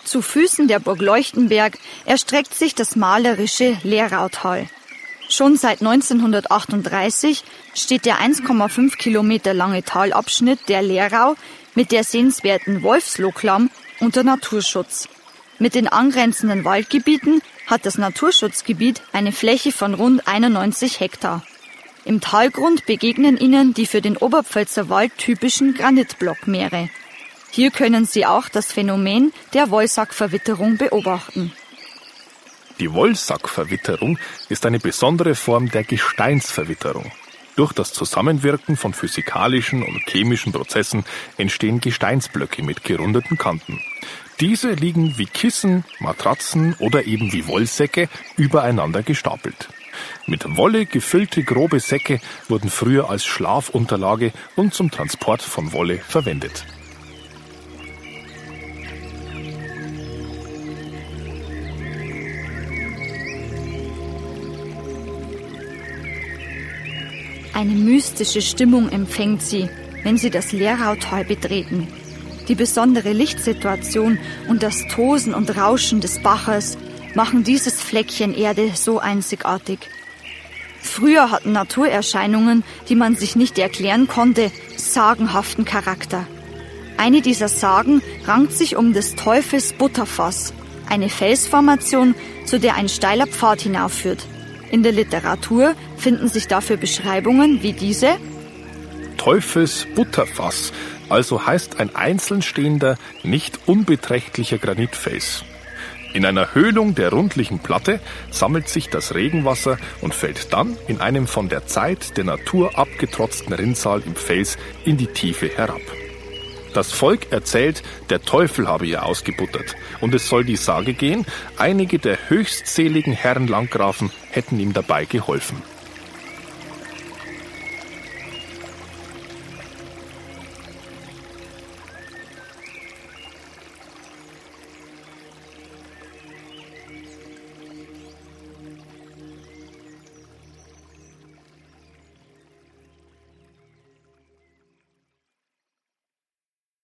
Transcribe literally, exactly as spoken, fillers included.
Zu Füßen der Burg Leuchtenberg erstreckt sich das malerische Lehrautal. Schon seit neunzehnhundertachtunddreißig steht der eins Komma fünf Kilometer lange Talabschnitt der Lehrau mit der sehenswerten Wolfslohklamm unter Naturschutz. Mit den angrenzenden Waldgebieten hat das Naturschutzgebiet eine Fläche von rund einundneunzig Hektar. Im Talgrund begegnen Ihnen die für den Oberpfälzer Wald typischen Granitblockmeere. Hier können Sie auch das Phänomen der Wollsackverwitterung beobachten. Die Wollsackverwitterung ist eine besondere Form der Gesteinsverwitterung. Durch das Zusammenwirken von physikalischen und chemischen Prozessen entstehen Gesteinsblöcke mit gerundeten Kanten. Diese liegen wie Kissen, Matratzen oder eben wie Wollsäcke übereinander gestapelt. Mit Wolle gefüllte grobe Säcke wurden früher als Schlafunterlage und zum Transport von Wolle verwendet. Eine mystische Stimmung empfängt Sie, wenn Sie das Lehrautal betreten. Die besondere Lichtsituation und das Tosen und Rauschen des Baches machen dieses Fleckchen Erde so einzigartig. Früher hatten Naturerscheinungen, die man sich nicht erklären konnte, sagenhaften Charakter. Eine dieser Sagen rankt sich um des Teufels Butterfass, eine Felsformation, zu der ein steiler Pfad hinaufführt. In der Literatur finden sich dafür Beschreibungen wie diese: Teufels Butterfass, also heißt ein einzeln stehender, nicht unbeträchtlicher Granitfels. In einer Höhlung der rundlichen Platte sammelt sich das Regenwasser und fällt dann in einem von der Zeit der Natur abgetrotzten Rinnsal im Fels in die Tiefe herab. Das Volk erzählt, der Teufel habe ihr ausgebuttert, und es soll die Sage gehen, einige der höchstseligen Herren Landgrafen hätten ihm dabei geholfen.